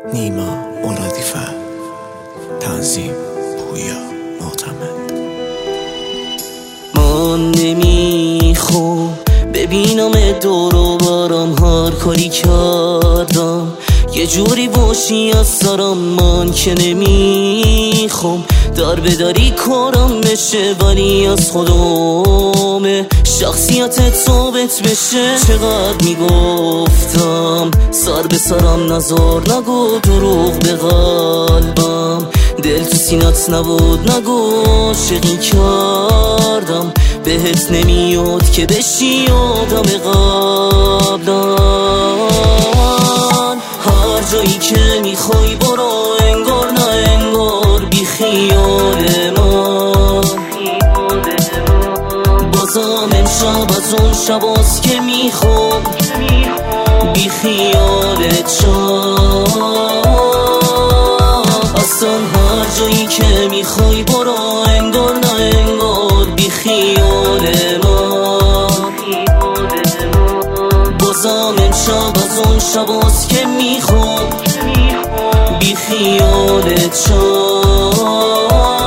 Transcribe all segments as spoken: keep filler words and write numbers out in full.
نیما مرادیفر، تنظیم پویا معتمد. من نمیخوام ببینم دور و برم، هر کاری کردم یه جوری باشی از سرم. من که نمیخوام در بداری کارم بشه، ولی از خودم شخصیت ثابت بشه. چقدر میگفتم سر به سرم نزار، نگو دروغ به قلبم، دل تو سینت نبود نگو عاشقی کردم. بهت نمیاد که بشی آدم قبلم. هر جایی که میخوای برو، انگار نه انگار بی خیال من. بازم امشب از اون شباست که میخوام بی خیالت شم. اصلا هر جایی که میخوای برو، انگار نه انگار بی خیال من. بازم امشب از اون شباست که میخوام بی خیالت شم.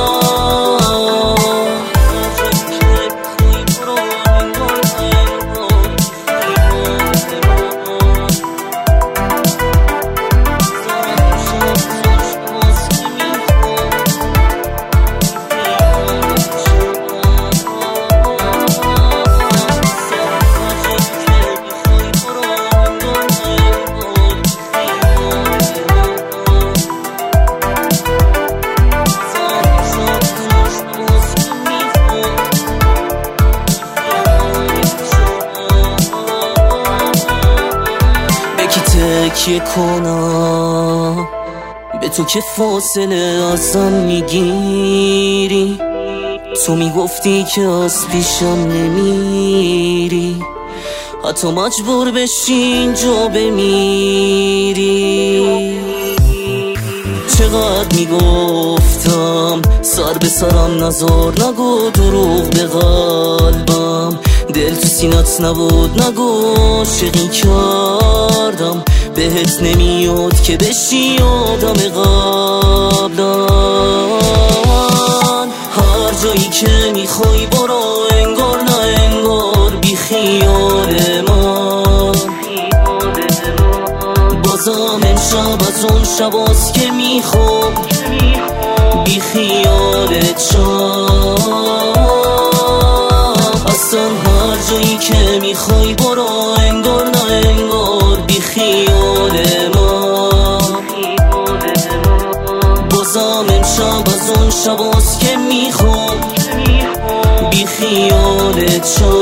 تکیه کنم به تو که فاصله ازم میگیری. تو میگفتی که از پیشم نمیری، حتی مجبور بشی اینجا بمیری. چقدر میگفتم سر به سرم نزار، نگو دروغ به قلبم، دل تو سینت نبود نگو عاشقی کردم. بهت نمیاد که بشی آدم قبلم. هر جایی که میخوای برو، انگار نه انگار بی خیال من. بازم امشب از اون شباست که میخوام بی خیالت شم. اصلا هر جایی که میخوای برو، انگار نه انگار بی خیال من. بازم امشب از اون شباست که میخوام بی خیالت شم.